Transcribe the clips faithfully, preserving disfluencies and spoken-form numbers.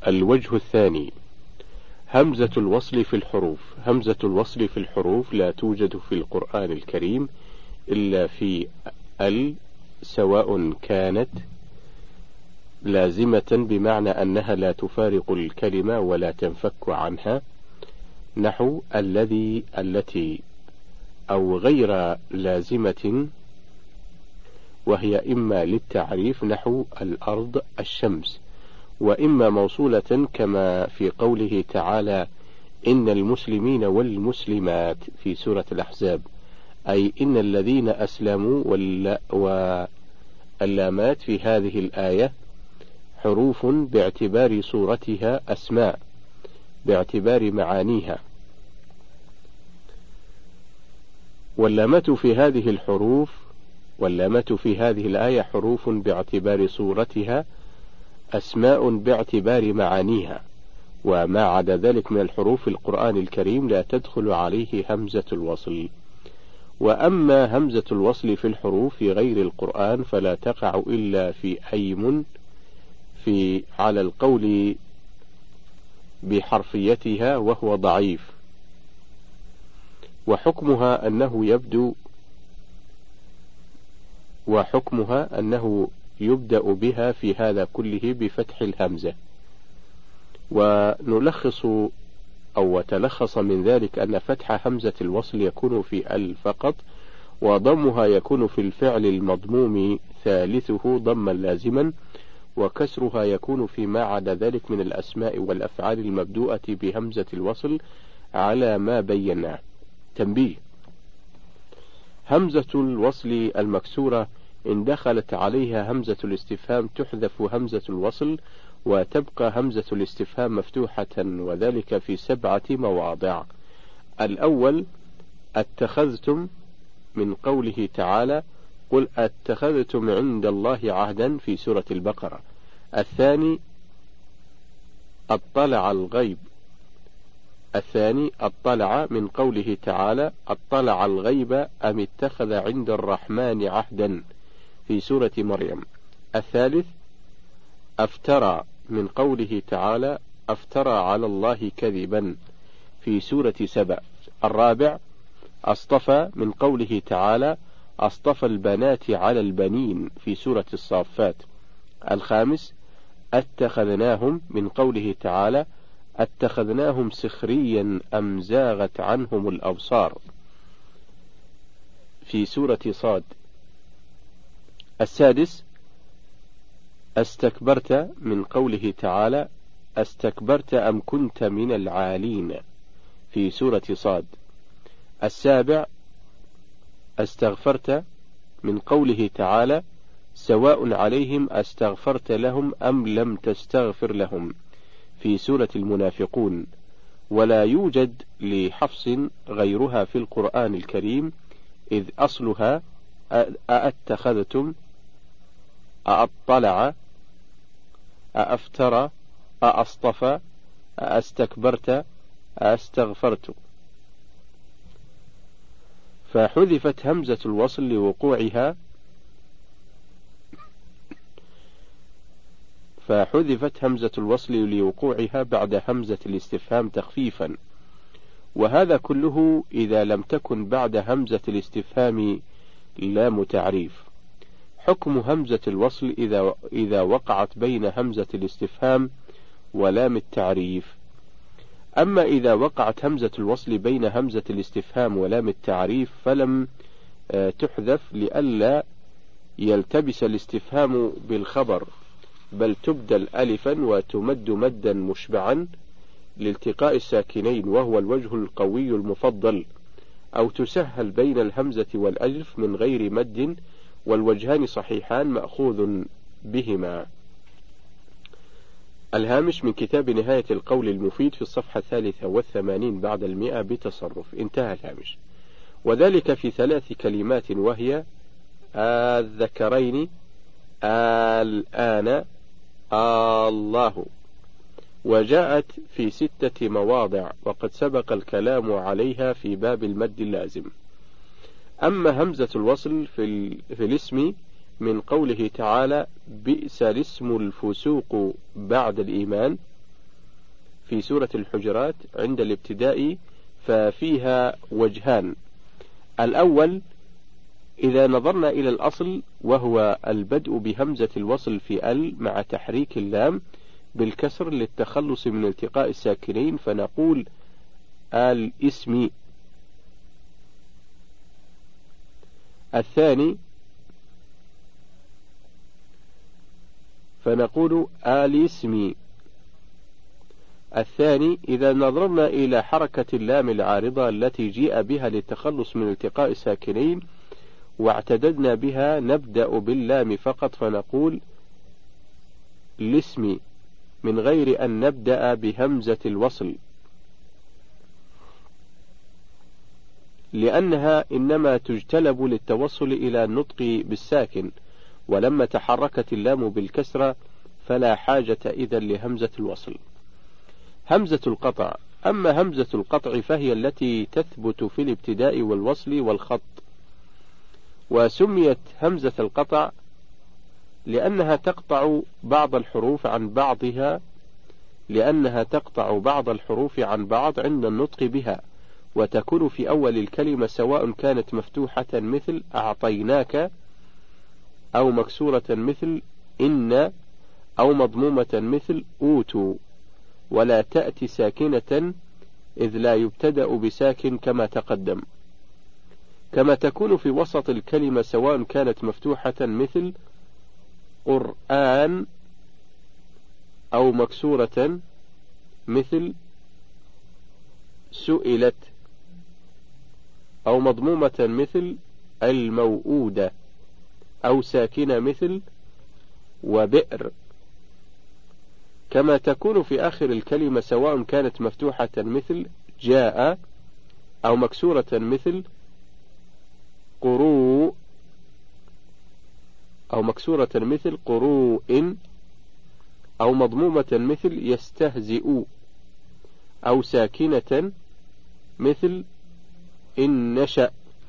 الوجه الثاني: همزة الوصل في الحروف. همزة الوصل في الحروف لا توجد في القرآن الكريم إلا في ال، سواء كانت لازمة بمعنى أنها لا تفارق الكلمة ولا تنفك عنها، نحو الذي التي، أو غير لازمة وهي إما للتعريف نحو الأرض الشمس، وإما موصولة كما في قوله تعالى إن المسلمين والمسلمات في سورة الأحزاب، أي إن الذين أسلموا واللامات في هذه الآية حروف باعتبار صورتها أسماء باعتبار معانيها، واللامات في هذه الحروف واللامات في هذه الآية حروف باعتبار صورتها أسماء باعتبار معانيها، وما عدا ذلك من الحروف القرآن الكريم لا تدخل عليه همزة الوصل. وأما همزة الوصل في الحروف في غير القرآن فلا تقع إلا في أيم في على القول بحرفيتها وهو ضعيف، وحكمها أنه يبدو وحكمها أنه يبدأ بها في هذا كله بفتح الهمزة. ونلخص أو تلخص من ذلك أن فتح همزة الوصل يكون في ال فقط، وضمها يكون في الفعل المضموم ثالثه ضما لازما، وكسرها يكون فيما عدا ذلك من الأسماء والأفعال المبدوءة بهمزة الوصل على ما بيناه. تنبيه: همزة الوصل المكسورة إن دخلت عليها همزة الاستفهام تحذف همزة الوصل وتبقى همزة الاستفهام مفتوحة، وذلك في سبعة مواضع. الأول: اتخذتم، من قوله تعالى قل اتخذتم عند الله عهدا في سورة البقرة. الثاني: اطلع الغيب الثاني اطلع من قوله تعالى اطلع الغيب أم اتخذ عند الرحمن عهدا في سورة مريم. الثالث: افترى، من قوله تعالى افترى على الله كذبا في سورة سبأ. الرابع: اصطفى، من قوله تعالى اصطفى البنات على البنين في سورة الصافات. الخامس: اتخذناهم، من قوله تعالى اتخذناهم سخريا أم زاغت عنهم الأبصار في سورة صاد. السادس: استكبرت، من قوله تعالى استكبرت أم كنت من العالين في سورة صاد. السابع: استغفرت، من قوله تعالى سواء عليهم استغفرت لهم أم لم تستغفر لهم في سورة المنافقون. ولا يوجد لحفص غيرها في القرآن الكريم، إذ أصلها أأتخذتم، أأطلع، أأفترى، أأصطفى، أأستكبرت، أأستغفرت، فحذفت همزة الوصل لوقوعها فحذفت همزة الوصل لوقوعها بعد همزة الاستفهام تخفيفا، وهذا كله إذا لم تكن بعد همزة الاستفهام لام تعريف. حكم همزة الوصل إذا إذا وقعت بين همزة الاستفهام ولام التعريف: أما إذا وقعت همزة الوصل بين همزة الاستفهام ولام التعريف فلم تحذف لئلا يلتبس الاستفهام بالخبر، بل تبدل ألفا وتمد مدا مشبعا لالتقاء الساكنين وهو الوجه القوي المفضل، أو تسهل بين الهمزة والألف من غير مد، والوجهان صحيحان مأخوذ بهما. الهامش من كتاب نهاية القول المفيد في الصفحة الثالثة والثمانين بعد المئة بتصرف. انتهى الهامش. وذلك في ثلاث كلمات وهي الذكرين، الآن، الله، وجاءت في ستة مواضع وقد سبق الكلام عليها في باب المد اللازم. أما همزة الوصل في, في الاسم من قوله تعالى بئس الاسم الفسوق بعد الإيمان، في سورة الحجرات عند الابتداء ففيها وجهان. الأول إذا نظرنا إلى الأصل وهو البدء بهمزة الوصل في ال مع تحريك اللام بالكسر للتخلص من التقاء الساكنين فنقول الاسم. الثاني فنقول الاسم. الثاني إذا نظرنا إلى حركة اللام العارضة التي جيء بها للتخلص من التقاء الساكنين واعتددنا بها نبدأ باللام فقط فنقول الاسم من غير أن نبدأ بهمزة الوصل، لأنها إنما تجتلب للتوصل إلى النطق بالساكن، ولما تحركت اللام بالكسرة فلا حاجة إذن لهمزة الوصل. همزة القطع. أما همزة القطع فهي التي تثبت في الابتداء والوصل والخط، وسميت همزة القطع لأنها تقطع بعض الحروف عن بعضها لأنها تقطع بعض الحروف عن بعض عند النطق بها، وتكون في أول الكلمة سواء كانت مفتوحة مثل أعطيناك أو مكسورة مثل إن أو مضمومة مثل أوتوا، ولا تأتي ساكنة إذ لا يبتدأ بساكن كما تقدم. كما تكون في وسط الكلمة سواء كانت مفتوحة مثل قرآن أو مكسورة مثل سئلت أو مضمومة مثل الموؤودة أو ساكنة مثل وبئر. كما تكون في آخر الكلمة سواء كانت مفتوحة مثل جاء أو مكسورة مثل قروء أو مكسورة مثل قروء أو مضمومة مثل يستهزئ أو ساكنة مثل إن نشأ.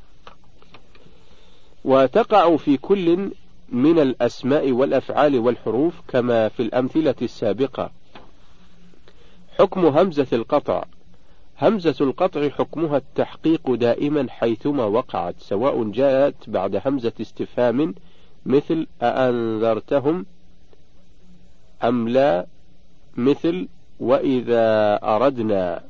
وتقع في كل من الأسماء والأفعال والحروف كما في الأمثلة السابقة. حكم همزة القطع. همزة القطع حكمها التحقيق دائما حيثما وقعت، سواء جاءت بعد همزة استفهام مثل أأنذرتهم أم لا مثل وإذا أردنا،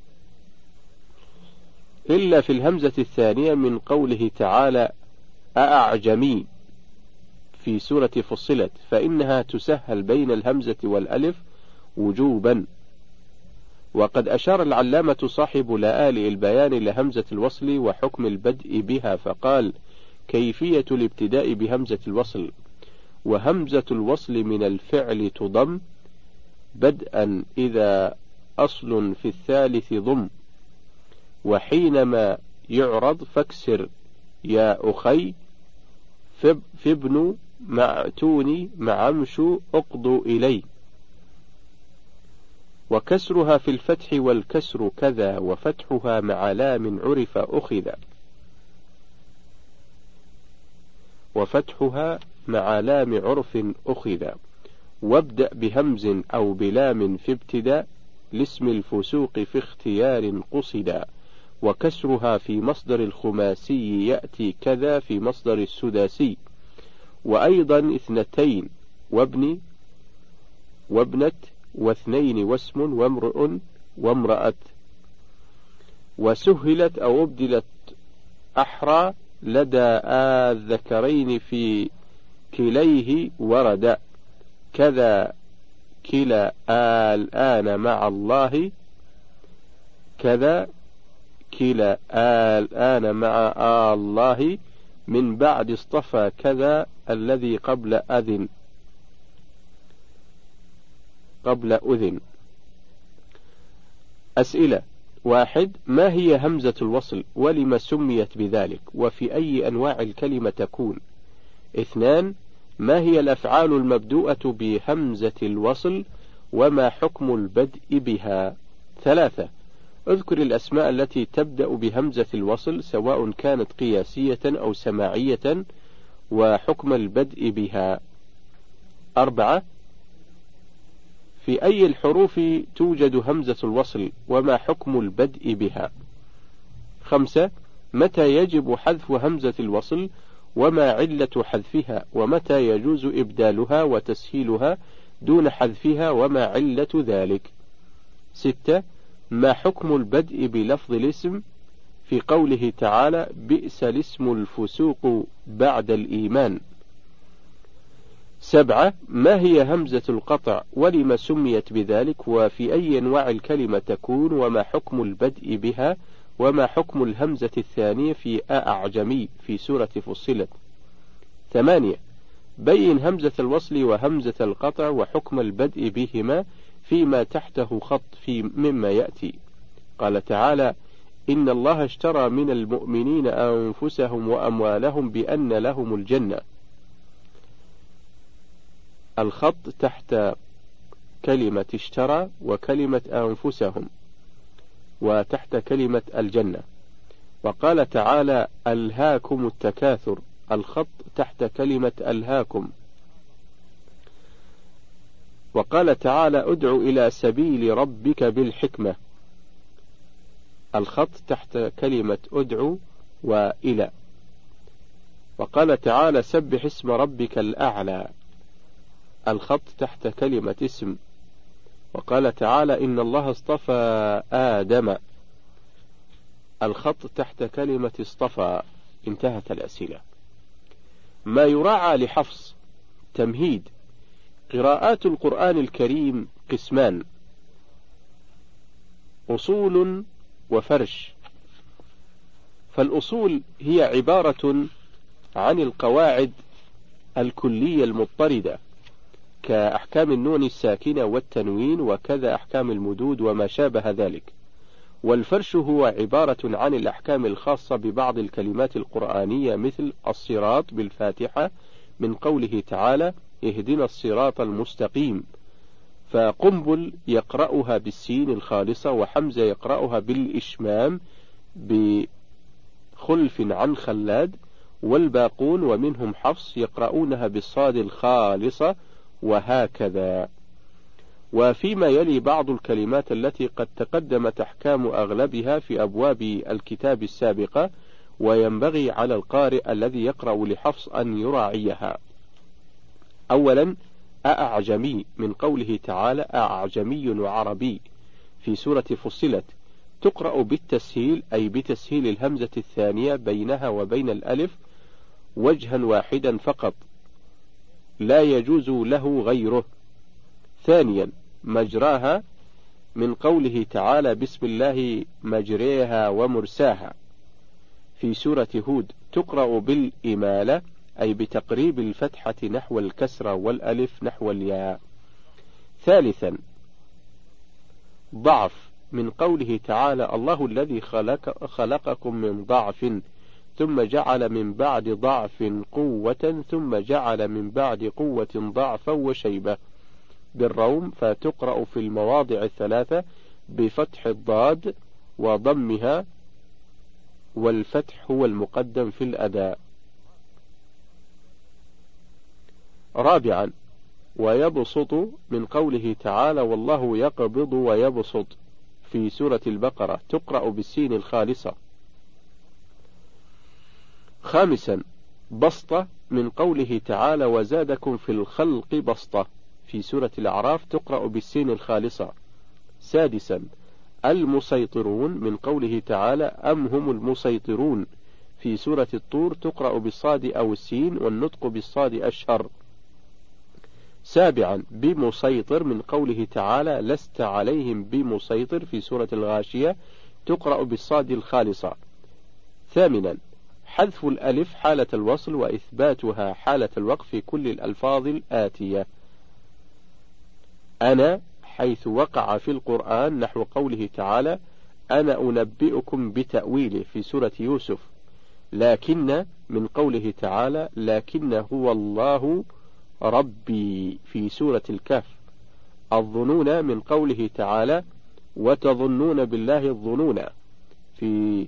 إلا في الهمزة الثانية من قوله تعالى أأعجمي في سورة فصلت، فإنها تسهل بين الهمزة والألف وجوبا. وقد أشار العلامة صاحب لآل البيان لهمزة الوصل وحكم البدء بها فقال كيفية الابتداء بهمزة الوصل: وهمزة الوصل من الفعل تضم بدءا إذا أصل في الثالث ضم، وحينما يعرض فاكسر يا أخي في ابن معتوني معمشو أقضوا إلي. وكسرها في الفتح والكسر كذا، وفتحها مع لام عرف أخذ وفتحها مع لام عرف أخذ. وابدأ بهمز أو بلام في ابتداء لاسم الفسوق في اختيار قصدا، وكسرها في مصدر الخماسي يأتي كذا في مصدر السداسي. وأيضا اثنتين وابن وابنة واثنين واسم وامرؤ وامرأة. وسهلت أو أبدلت أحرى لدى الذكرين في كليه ورد، كذا كلا الآن مع الله كذا كلا الآن مع الله من بعد اصطفى كذا الذي قبل أذن قبل أذن. أسئلة: واحد، ما هي همزة الوصل ولما سميت بذلك وفي أي أنواع الكلمة تكون؟ اثنان، ما هي الأفعال المبدوءة بهمزة الوصل وما حكم البدء بها؟ ثلاثة، اذكر الأسماء التي تبدأ بهمزة الوصل سواء كانت قياسية أو سماعية وحكم البدء بها. أربعة، في أي الحروف توجد همزة الوصل وما حكم البدء بها؟ خمسة. متى يجب حذف همزة الوصل وما علة حذفها، ومتى يجوز إبدالها وتسهيلها دون حذفها وما علة ذلك؟ ستة. ما حكم البدء بلفظ الاسم في قوله تعالى بئس الاسم الفسوق بعد الإيمان؟ سبعة. ما هي همزة القطع ولما سميت بذلك، وفي أي أنواع الكلمة تكون، وما حكم البدء بها، وما حكم الهمزة الثانية في أعجمي في سورة فصلت؟ ثمانية. بين همزة الوصل وهمزة القطع وحكم البدء بهما فيما تحته خط في مما يأتي. قال تعالى إن الله اشترى من المؤمنين أنفسهم وأموالهم بأن لهم الجنة. الخط تحت كلمة اشترى وكلمة أنفسهم وتحت كلمة الجنة. وقال تعالى ألهاكم التكاثر، الخط تحت كلمة ألهاكم. وقال تعالى ادع إلى سبيل ربك بالحكمة، الخط تحت كلمة ادعو وإلى. وقال تعالى سبح اسم ربك الأعلى، الخط تحت كلمة اسم. وقال تعالى إن الله اصطفى آدم، الخط تحت كلمة اصطفى. انتهت الأسئلة. ما يراعى لحفص. تمهيد. قراءات القرآن الكريم قسمان: أصول وفرش. فالأصول هي عبارة عن القواعد الكلية المضطردة كأحكام النون الساكنة والتنوين، وكذا أحكام المدود وما شابه ذلك. والفرش هو عبارة عن الأحكام الخاصة ببعض الكلمات القرآنية مثل الصراط بالفاتحة من قوله تعالى اهدنا الصراط المستقيم، فقنبل يقرأها بالسين الخالصة، وحمزة يقرأها بالإشمام بخلف عن خلاد، والباقون ومنهم حفص يقرؤونها بالصاد الخالصة، وهكذا. وفيما يلي بعض الكلمات التي قد تقدمت أحكام أغلبها في أبواب الكتاب السابقة، وينبغي على القارئ الذي يقرأ لحفص أن يراعيها. أولا أعجمي من قوله تعالى أعجمي وعربي في سورة فصلت، تقرأ بالتسهيل أي بتسهيل الهمزة الثانية بينها وبين الألف وجها واحدا فقط، لا يجوز له غيره. ثانيا مجراها من قوله تعالى بسم الله مجريها ومرساها في سورة هود، تقرأ بالإمالة أي بتقريب الفتحة نحو الكسرة والألف نحو الياء. ثالثا ضعف من قوله تعالى الله الذي خلق خلقكم من ضعف ثم جعل من بعد ضعف قوة ثم جعل من بعد قوة ضعفا وشيبة بالروم، فتقرأ في المواضع الثلاثة بفتح الضاد وضمها، والفتح هو المقدم في الأداء. رابعا ويبسط من قوله تعالى والله يقبض ويبسط في سورة البقرة، تقرأ بالسين الخالصة. خامسا بسطة من قوله تعالى وزادكم في الخلق بسطة في سورة الأعراف، تقرأ بالسين الخالصة. سادسا المسيطرون من قوله تعالى أم هم المسيطرون في سورة الطور، تقرأ بالصاد أو السين والنطق بالصاد أشهر. سابعا بمسيطر من قوله تعالى لست عليهم بمسيطر في سورة الغاشية، تقرأ بالصاد الخالصة. ثامنا حذف الألف حالة الوصل وإثباتها حالة الوقف في كل الألفاظ الآتية: أنا حيث وقع في القرآن نحو قوله تعالى أنا أنبئكم بتأويله في سورة يوسف. لكن من قوله تعالى لكن هو الله ربي في سورة الكهف. الظنون من قوله تعالى وتظنون بالله الظنون في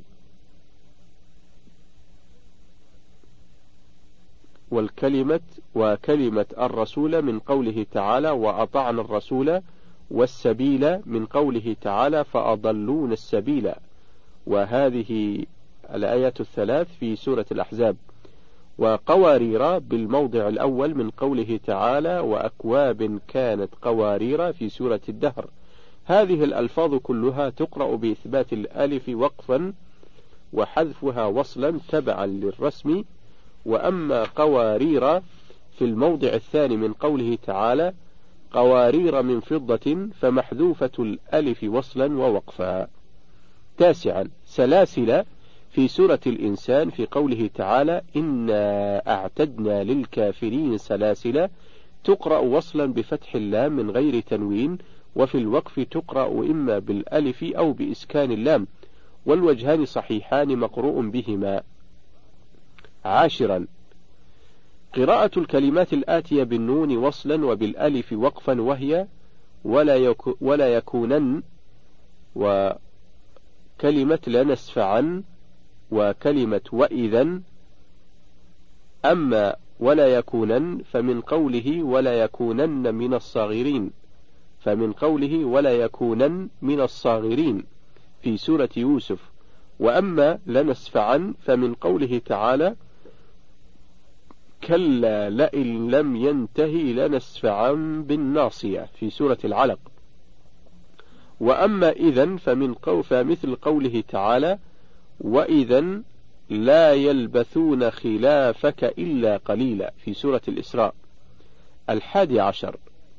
والكلمة وكلمة الرسول من قوله تعالى وأطعنا الرسول والسبيل من قوله تعالى فأضلون السبيل، وهذه الآيات الثلاث في سورة الأحزاب. وقوارير بالموضع الأول من قوله تعالى وأكواب كانت قوارير في سورة الدهر. هذه الألفاظ كلها تقرأ بإثبات الألف وقفا وحذفها وصلا تبعا للرسم. وأما قوارير في الموضع الثاني من قوله تعالى قوارير من فضة فمحذوفة الألف وصلا ووقفا. تاسعا سلاسل في سورة الإنسان في قوله تعالى إنا أعتدنا للكافرين سلاسل، تقرأ وصلا بفتح اللام من غير تنوين، وفي الوقف تقرأ إما بالألف أو بإسكان اللام، والوجهان صحيحان مقروء بهما. عاشرا قراءة الكلمات الآتية بالنون وصلا وبالألف وقفا، وهي ولا, يكو ولا يكونن، وكلمة لنسفعن، وكلمة وإذا. أما ولا يكونن فمن قوله ولا يكونن من الصاغرين، فمن قوله ولا يكونن من الصاغرين في سورة يوسف. وأما لنسفعن فمن قوله تعالى كلا لئن لم ينتهي لنسفعا بالناصية في سورة العلق. وأما إذن فمن قو فمثل قوله تعالى وإذن لا يلبثون خلافك إلا قليلا في سورة الإسراء. الحادي عشر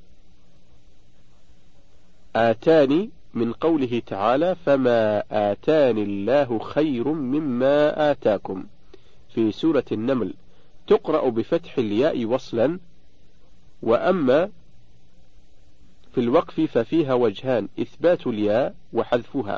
آتاني من قوله تعالى فما آتاني الله خير مما آتاكم في سورة النمل، تقرأ بفتح الياء وصلا. وأما في الوقف ففيها وجهان، إثبات الياء وحذفها.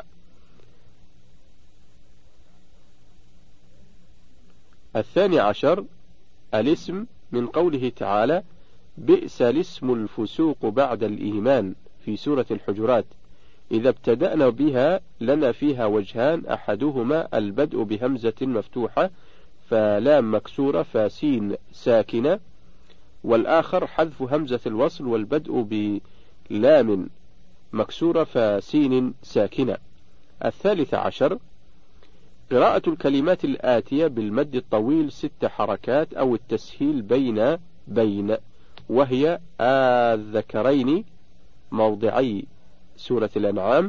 الثاني عشر الاسم من قوله تعالى بئس الاسم الفسوق بعد الإيمان في سورة الحجرات. إذا ابتدأنا بها لنا فيها وجهان، أحدهما البدء بهمزة مفتوحة فلام مكسورة فسين ساكنة، والآخر حذف همزة الوصل والبدء بلام مكسورة فسين ساكنة. الثالث عشر قراءة الكلمات الآتية بالمد الطويل ست حركات أو التسهيل بين بين، وهي الذكرين موضعي سورة الأنعام،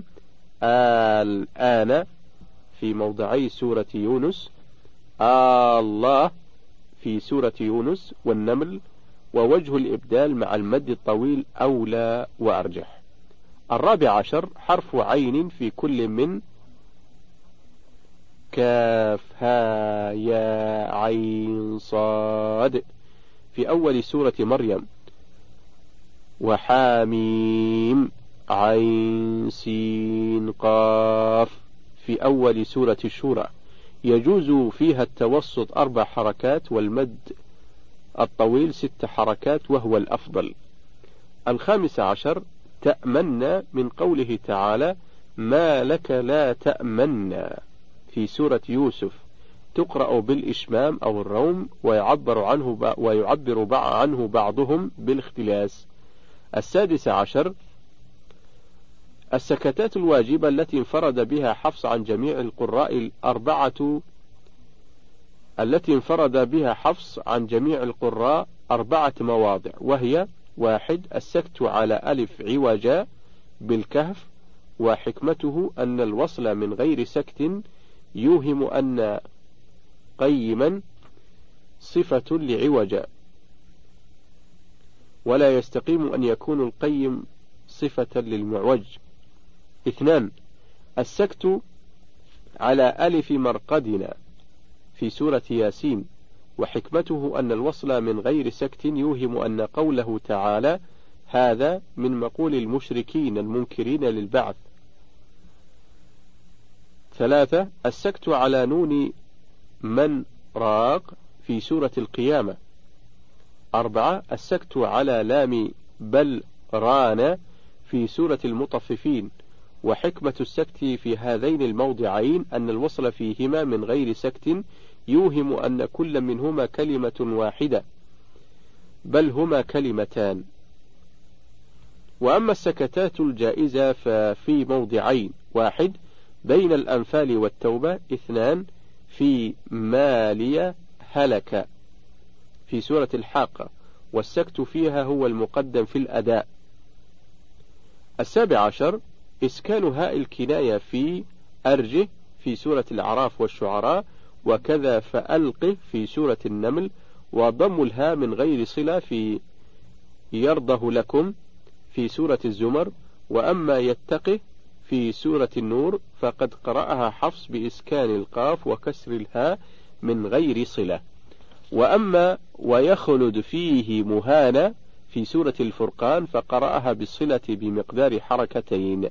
الآن في موضعي سورة يونس، الله في سورة يونس والنمل، ووجه الإبدال مع المد الطويل أولى وأرجح. الرابع عشر حرف عين في كل من كاف ها يا عين صاد في أول سورة مريم، وحاميم عين سين قاف في أول سورة الشورى. يجوز فيها التوسط أربع حركات والمد الطويل ست حركات وهو الأفضل. الخامس عشر تأمنا من قوله تعالى ما لك لا تأمنا في سورة يوسف، تقرأ بالإشمام أو الروم، ويعبر عنه ويعبر عنه بعضهم بالاختلاس. السادس عشر السكتات الواجبة التي انفرد بها حفص عن جميع القراء الأربعة التي انفرد بها حفص عن جميع القراء أربعة مواضع، وهي: واحد السكت على ألف عوجا بالكهف، وحكمته أن الوصل من غير سكت يوهم أن قيما صفة لعوجا، ولا يستقيم أن يكون القيم صفة للمعوج. اثنان السكت على ألف مرقدنا في سورة ياسين، وحكمته أن الوصل من غير سكت يوهم أن قوله تعالى هذا من مقول المشركين المنكرين للبعث. ثلاثة السكت على نون من راق في سورة القيامة. أربعة السكت على لام بل ران في سورة المطففين، وحكمة السكت في هذين الموضعين أن الوصل فيهما من غير سكت يوهم أن كل منهما كلمة واحدة بل هما كلمتان. وأما السكتات الجائزة ففي موضعين: واحد بين الأنفال والتوبة، اثنان في مالي هلك في سورة الحاقة، والسكت فيها هو المقدم في الأداء. السابع عشر إسكان هاء الكناية في أرجه في سورة الأعراف والشعراء، وكذا فألقه في سورة النمل، وضم الهاء من غير صلة في يرضه لكم في سورة الزمر. وأما يتقه في سورة النور فقد قرأها حفص بإسكان القاف وكسر الهاء من غير صلة. وأما ويخلد فيه مهانة في سورة الفرقان فقرأها بالصلة بمقدار حركتين.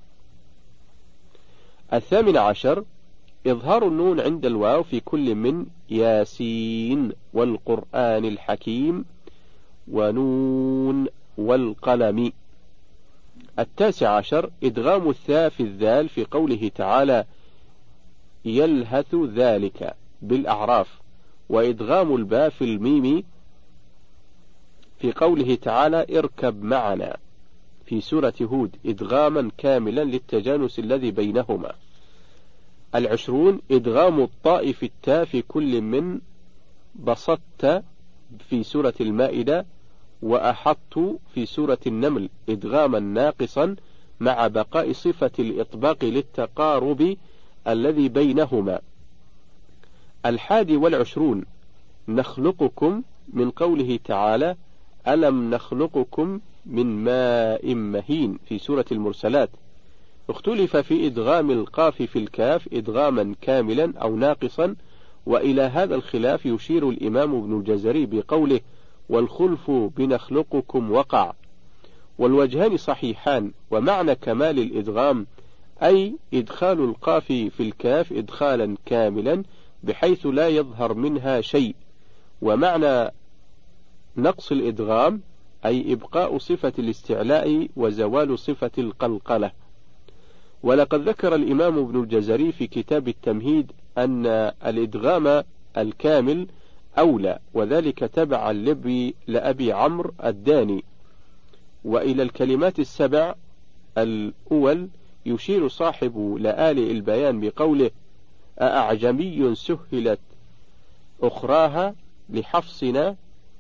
الثامن عشر إظهار النون عند الواو في كل من ياسين والقرآن الحكيم ونون والقلم. التاسع عشر إدغام الثاء في الذال في قوله تعالى يلهث ذلك بالأعراف، وإدغام الباء في الميم في قوله تعالى اركب معنا في سورة هود إدغاما كاملا للتجانس الذي بينهما. العشرون إدغام الطاء في التاء في كل من بسطت في سورة المائدة وأحطت في سورة النمل إدغاما ناقصا مع بقاء صفة الإطباق للتقارب الذي بينهما. الحادي والعشرون نخلقكم من قوله تعالى ألم نخلقكم من ماء مهين في سورة المرسلات. اختلف في إدغام القاف في الكاف إدغاما كاملا أو ناقصا، وإلى هذا الخلاف يشير الإمام ابن الجزري بقوله والخلف بنخلقكم وقع. والوجهان صحيحان، ومعنى كمال الإدغام أي إدخال القاف في الكاف إدخالا كاملا بحيث لا يظهر منها شيء، ومعنى نقص الإدغام أي إبقاء صفة الاستعلاء وزوال صفة القلقلة. ولقد ذكر الإمام ابن الجزري في كتاب التمهيد أن الإدغام الكامل أولى، وذلك تبعا لأبي, لأبي عمرو الداني. وإلى الكلمات السبع الأول يشير صاحب لآلئ البيان بقوله أأعجمي سهلت أخراها لحفصنا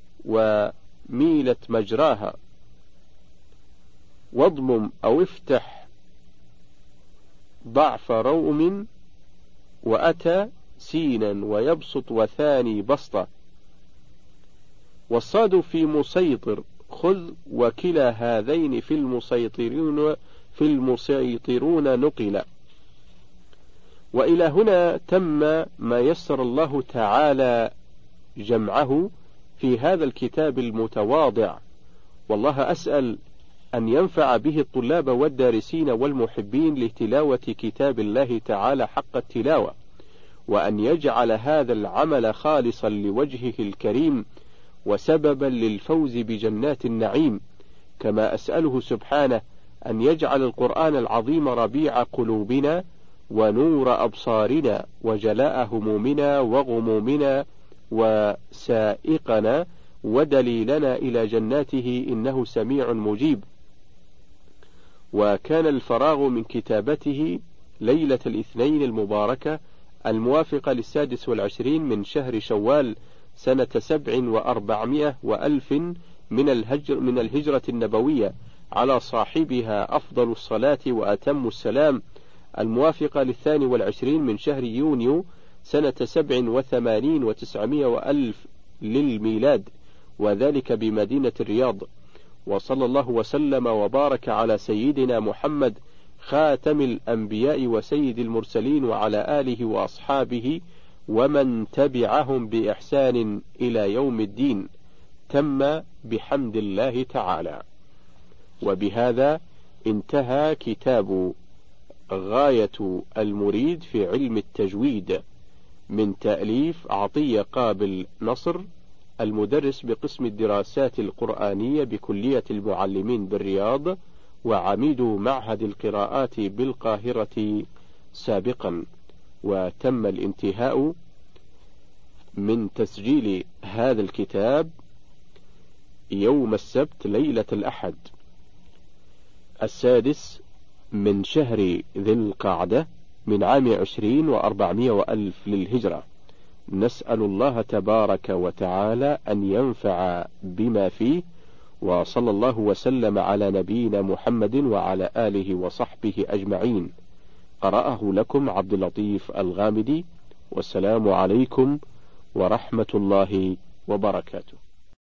وميلت مجراها، واضمم أو افتح ضعف روم وأتى سينا ويبسط وثاني بسطة. والصاد في مسيطر خذ وكلا هذين في المسيطرون في المسيطرون نقل. وإلى هنا تم ما يسر الله تعالى جمعه في هذا الكتاب المتواضع، والله أسأل أن ينفع به الطلاب والدارسين والمحبين لتلاوة كتاب الله تعالى حق التلاوة، وأن يجعل هذا العمل خالصا لوجهه الكريم وسببا للفوز بجنات النعيم. كما أسأله سبحانه أن يجعل القرآن العظيم ربيع قلوبنا ونور أبصارنا وجلاء همومنا وغمومنا وسائقنا ودليلنا إلى جناته إنه سميع مجيب. وكان الفراغ من كتابته ليلة الاثنين المباركة الموافقة للسادس والعشرين من شهر شوال سنة سبع وأربعمائة وألف من الهجر من الهجرة النبوية على صاحبها أفضل الصلاة وأتم السلام، الموافقة للثاني والعشرين من شهر يونيو سنة سبع وثمانين وتسعمائة وألف للميلاد، وذلك بمدينة الرياض. وصلى الله وسلم وبارك على سيدنا محمد خاتم الأنبياء وسيد المرسلين وعلى آله وأصحابه ومن تبعهم بإحسان إلى يوم الدين. تم بحمد الله تعالى. وبهذا انتهى كتاب غاية المريد في علم التجويد من تأليف عطية قابل نصر، المدرس بقسم الدراسات القرآنية بكلية المعلمين بالرياض وعميد معهد القراءات بالقاهرة سابقا. وتم الانتهاء من تسجيل هذا الكتاب يوم السبت ليلة الأحد السادس من شهر ذي القعدة من عام عشرين وأربعمائة وألف للهجرة. نسأل الله تبارك وتعالى أن ينفع بما فيه، وصلى الله وسلم على نبينا محمد وعلى آله وصحبه أجمعين. قرأه لكم عبد اللطيف الغامدي، والسلام عليكم ورحمة الله وبركاته.